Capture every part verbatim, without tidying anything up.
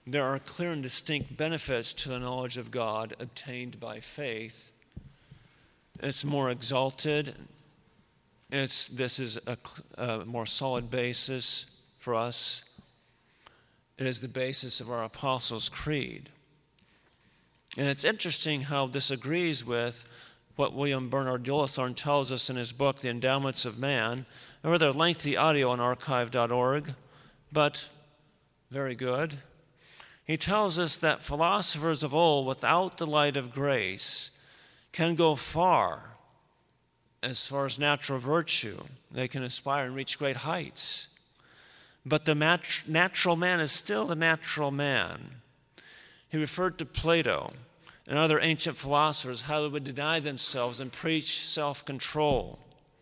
there are clear and distinct benefits to the knowledge of God obtained by faith. It's more exalted. It's, this is a, a more solid basis for us. It is the basis of our Apostles' Creed. And it's interesting how this agrees with what William Bernard Yellowthorne tells us in his book, The Endowments of Man, a rather lengthy audio on archive dot org, but very good. He tells us that philosophers of old, without the light of grace, can go far as far as natural virtue. They can aspire and reach great heights. But the mat- natural man is still the natural man. He referred to Plato and other ancient philosophers, how they would deny themselves and preach self-control.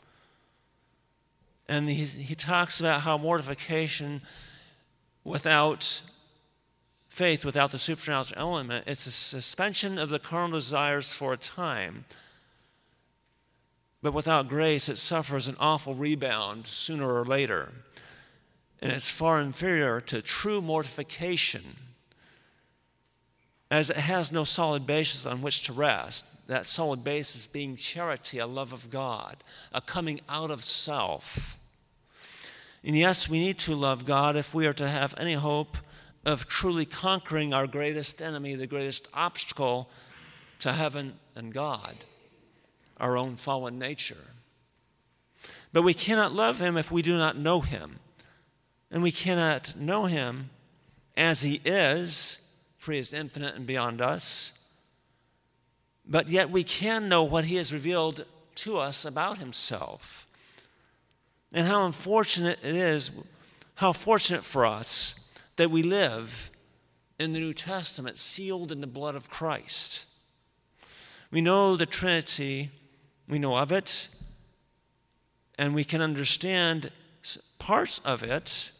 And he, he talks about how mortification without faith, without the supernatural element, it's a suspension of the carnal desires for a time. But without grace, it suffers an awful rebound sooner or later. And it's far inferior to true mortification, as it has no solid basis on which to rest. That solid basis being charity, a love of God, a coming out of self. And yes, we need to love God if we are to have any hope of truly conquering our greatest enemy, the greatest obstacle to heaven and God, our own fallen nature. But we cannot love him if we do not know him. And we cannot know him as he is, for he is infinite and beyond us. But yet we can know what he has revealed to us about himself. And how unfortunate it is, how fortunate for us that we live in the New Testament, sealed in the blood of Christ. We know the Trinity, we know of it, and we can understand parts of it,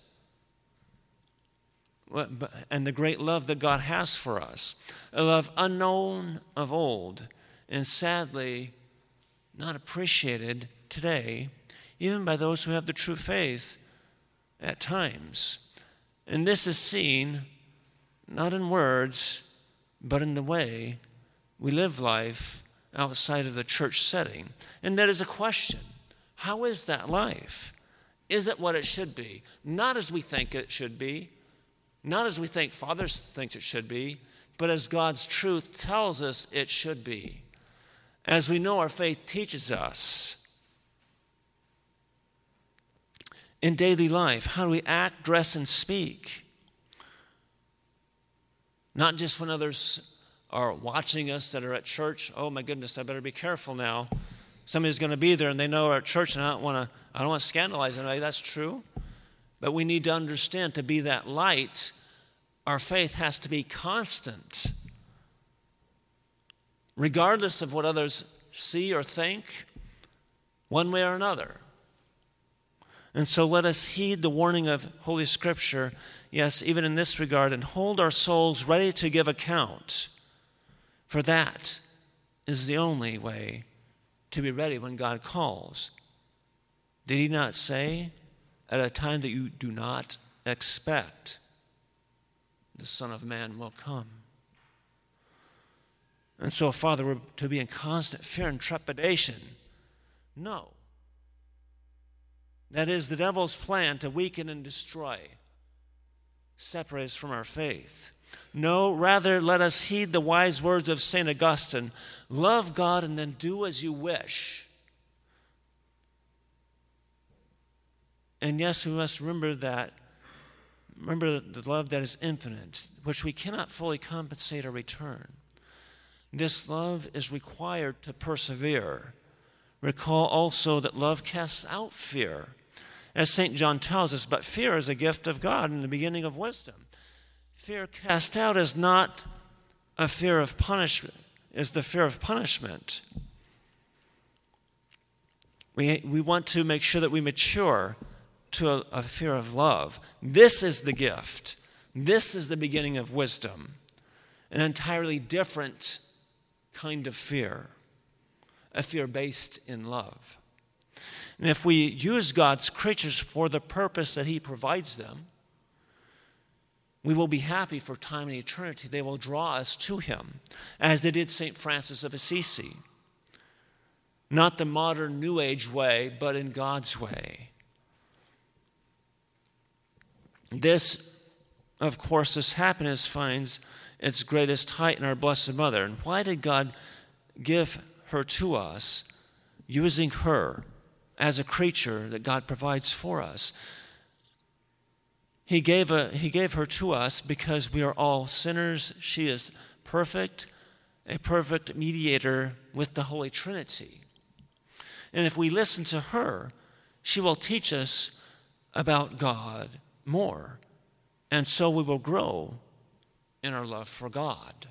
and the great love that God has for us, a love unknown of old, and sadly not appreciated today, even by those who have the true faith at times. And this is seen not in words, but in the way we live life outside of the church setting. And that is a question. How is that life? Is it what it should be? Not as we think it should be, not as we think Father thinks it should be, but as God's truth tells us it should be. As we know our faith teaches us. In daily life, how do we act, dress, and speak? Not just when others are watching us that are at church. Oh my goodness, I better be careful now. Somebody's going to be there and they know we're at church, and I don't want to I don't want to scandalize anybody. That's true. But we need to understand, to be that light, our faith has to be constant. Regardless of what others see or think, one way or another. And so let us heed the warning of Holy Scripture, yes, even in this regard, and hold our souls ready to give account. For that is the only way to be ready when God calls. Did he not say, at a time that you do not expect, the Son of Man will come? And so, Father, we're to be in constant fear and trepidation. No. That is the devil's plan to weaken and destroy, separate us from our faith. No, rather let us heed the wise words of Saint Augustine. Love God and then do as you wish. And yes, we must remember that, remember the love that is infinite, which we cannot fully compensate or return. This love is required to persevere. Recall also that love casts out fear. As Saint John tells us, but fear is a gift of God and the beginning of wisdom. Fear cast out is not a fear of punishment, is the fear of punishment. We, we want to make sure that we mature to a, a fear of love. This is the gift. This is the beginning of wisdom. An entirely different kind of fear. A fear based in love. And if we use God's creatures for the purpose that he provides them, we will be happy for time and eternity. They will draw us to him, as they did Saint Francis of Assisi. Not the modern New Age way, but in God's way. This, of course, this happiness finds its greatest height in our Blessed Mother. And why did God give her to us, using her as a creature that God provides for us? He gave, a, he gave her to us because we are all sinners. She is perfect, a perfect mediator with the Holy Trinity. And if we listen to her, she will teach us about God more. And so we will grow in our love for God.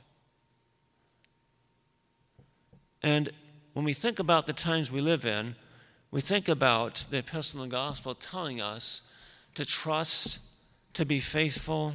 And when we think about the times we live in, we think about the Epistle and the Gospel telling us to trust, to be faithful.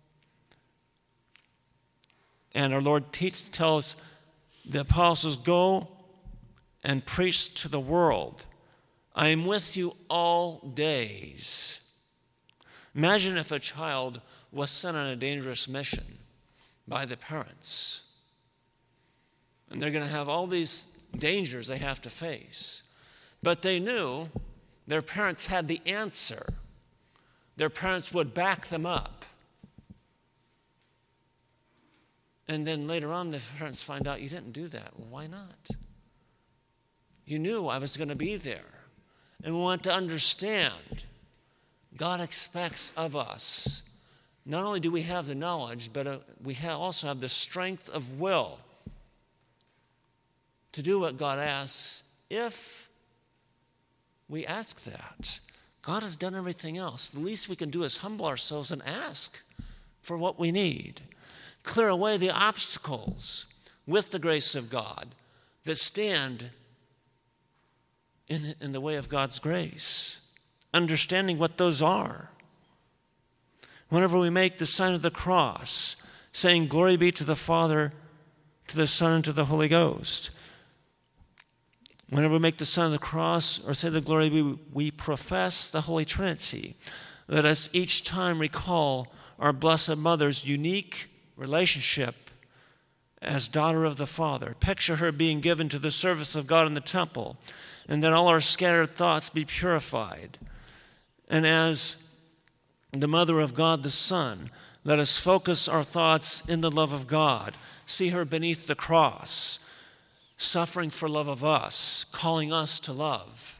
And our Lord teach, tells the apostles, go and preach to the world. I am with you all days. Imagine if a child was sent on a dangerous mission by the parents. And they're going to have all these dangers they have to face. But they knew their parents had the answer. Their parents would back them up. And then later on, the parents find out you didn't do that. Well, why not? You knew I was going to be there. And we want to understand God expects of us. Not only do we have the knowledge, but uh, we ha- also have the strength of will to do what God asks if we ask that. God has done everything else. The least we can do is humble ourselves and ask for what we need. Clear away the obstacles with the grace of God that stand in, in the way of God's grace. Understanding what those are. Whenever we make the sign of the cross, saying, glory be to the Father, to the Son, and to the Holy Ghost. Whenever we make the sign of the cross or say the glory be, we profess the Holy Trinity. Let us each time recall our Blessed Mother's unique relationship as daughter of the Father. Picture her being given to the service of God in the temple, and then all our scattered thoughts be purified. And as the Mother of God the Son, let us focus our thoughts in the love of God. See her beneath the cross, suffering for love of us, calling us to love.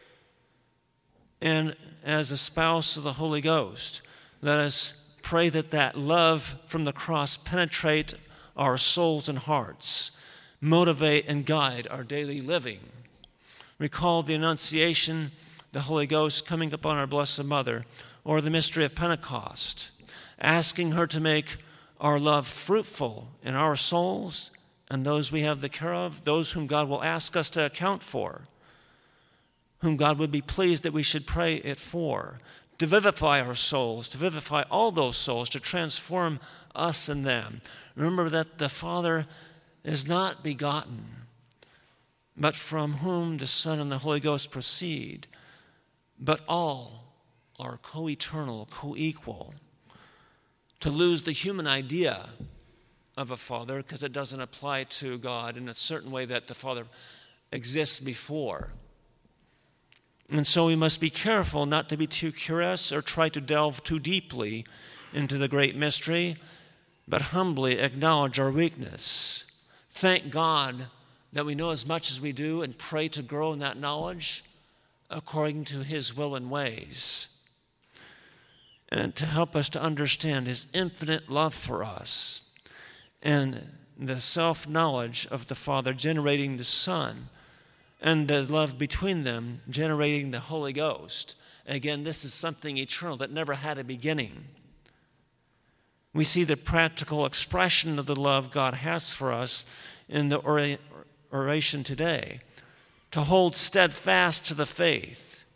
And as a spouse of the Holy Ghost, let us pray that that love from the cross penetrate our souls and hearts, motivate and guide our daily living. Recall the Annunciation, the Holy Ghost coming upon our Blessed Mother, or the mystery of Pentecost, asking her to make our love fruitful in our souls and those we have the care of, those whom God will ask us to account for, whom God would be pleased that we should pray it for, to vivify our souls, to vivify all those souls, to transform us and them. Remember that the Father is not begotten, but from whom the Son and the Holy Ghost proceed, but all are co-eternal, co-equal. To lose the human idea of a father, because it doesn't apply to God in a certain way that the Father exists before. And so we must be careful not to be too curious or try to delve too deeply into the great mystery, but humbly acknowledge our weakness. Thank God that we know as much as we do and pray to grow in that knowledge according to His will and ways. And to help us to understand His infinite love for us and the self-knowledge of the Father generating the Son and the love between them generating the Holy Ghost. Again, this is something eternal that never had a beginning. We see the practical expression of the love God has for us in the oration today. To hold steadfast to the faith,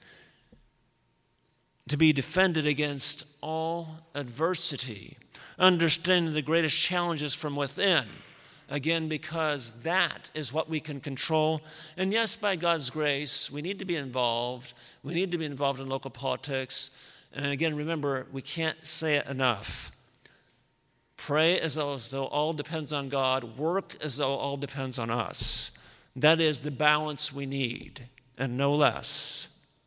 to be defended against all adversity, understanding the greatest challenges from within, again, because that is what we can control. And yes, by God's grace, we need to be involved. We need to be involved in local politics. And again, remember, we can't say it enough. Pray as though, as though all depends on God. Work as though all depends on us. That is the balance we need, and no less.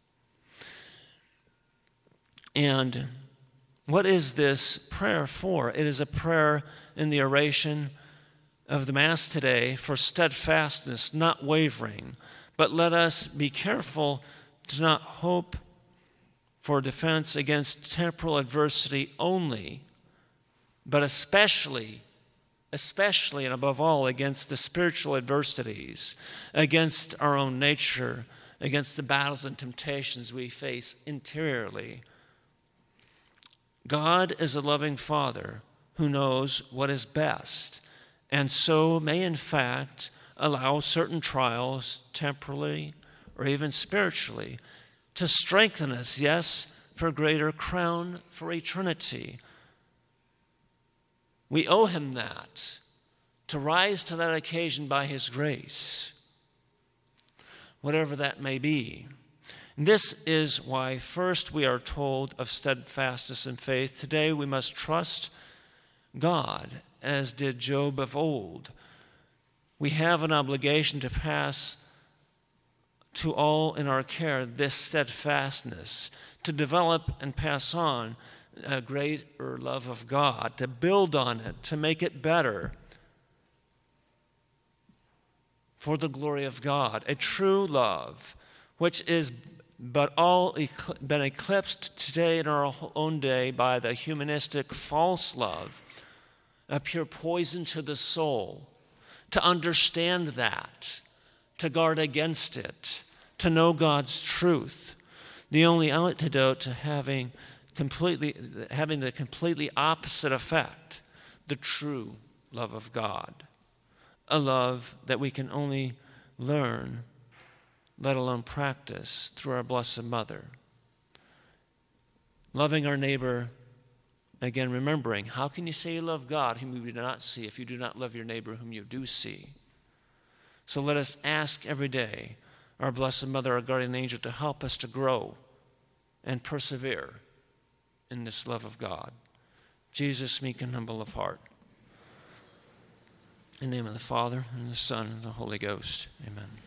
And what is this prayer for? It is a prayer in the oration of the Mass today for steadfastness, not wavering. But let us be careful to not hope for defense against temporal adversity only, but especially, especially and above all, against the spiritual adversities, against our own nature, against the battles and temptations we face interiorly. God is a loving Father who knows what is best, and so may in fact allow certain trials, temporally or even spiritually, to strengthen us, yes, for a greater crown for eternity. We owe him that, to rise to that occasion by his grace, whatever that may be. And this is why first we are told of steadfastness in faith. Today we must trust God, as did Job of old. We have an obligation to pass to all in our care this steadfastness, to develop and pass on a greater love of God, to build on it, to make it better for the glory of God. A true love, which is but all been eclipsed today in our own day by the humanistic false love, a pure poison to the soul. To understand that, to guard against it, to know God's truth. The only antidote to having completely having the completely opposite effect, the true love of God. A love that we can only learn, let alone practice, through our Blessed Mother. Loving our neighbor, again remembering, how can you say you love God whom you do not see if you do not love your neighbor whom you do see? So let us ask every day our Blessed Mother, our guardian angel, to help us to grow and persevere in this love of God. Jesus, meek and humble of heart. In the name of the Father, and the Son, and the Holy Ghost. Amen.